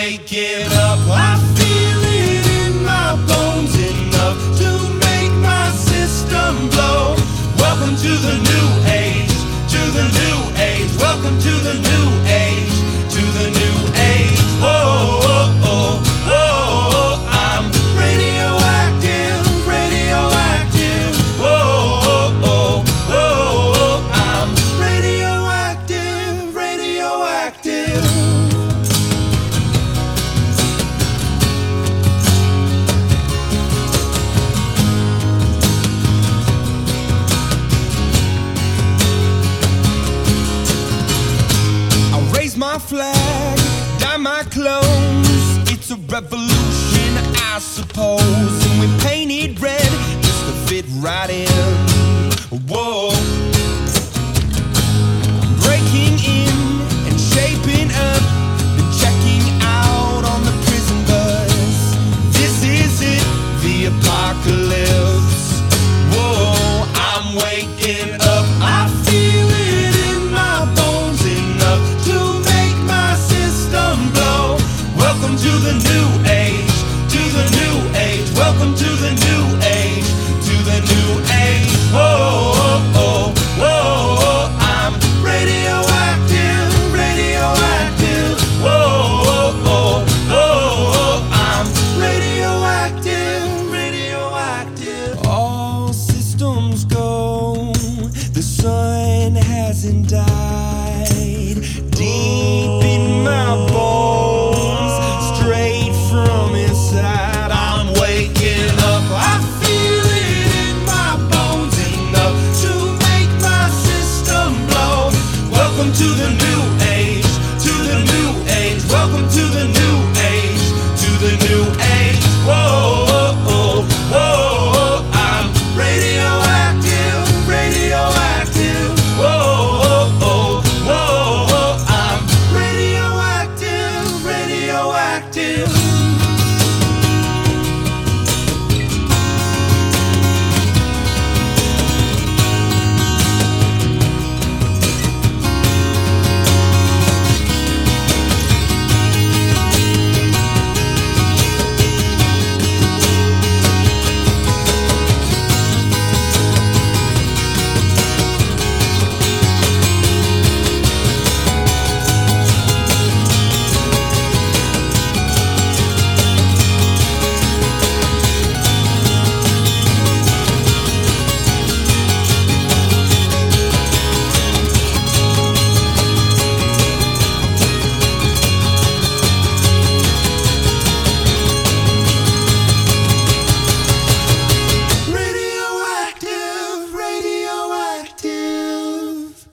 waking up. I feel it in my bones enough to make my system blow. Welcome to the new age, to the new age. Welcome to the new age, to the new age. Whoa, whoa, whoa, whoa. I'm radioactive, radioactive. Whoa, whoa, whoa, whoa. I'm radioactive, radioactive. My flag, dye my clothes. It's a revolution, I suppose. And we paint it red just to fit right in. Whoa. Breaking in and shaping up, then checking out on the prison bus. This is it, the apocalypse. Whoa, I'm waking up. I feel it in my bones enough to blow. Welcome to the new age, to the new age. Welcome to the new age, to the new age. Whoa, whoa, whoa, whoa. I'm radioactive, radioactive. Whoa, whoa, whoa, whoa. I'm radioactive, radioactive. All systems go. The sun hasn't died.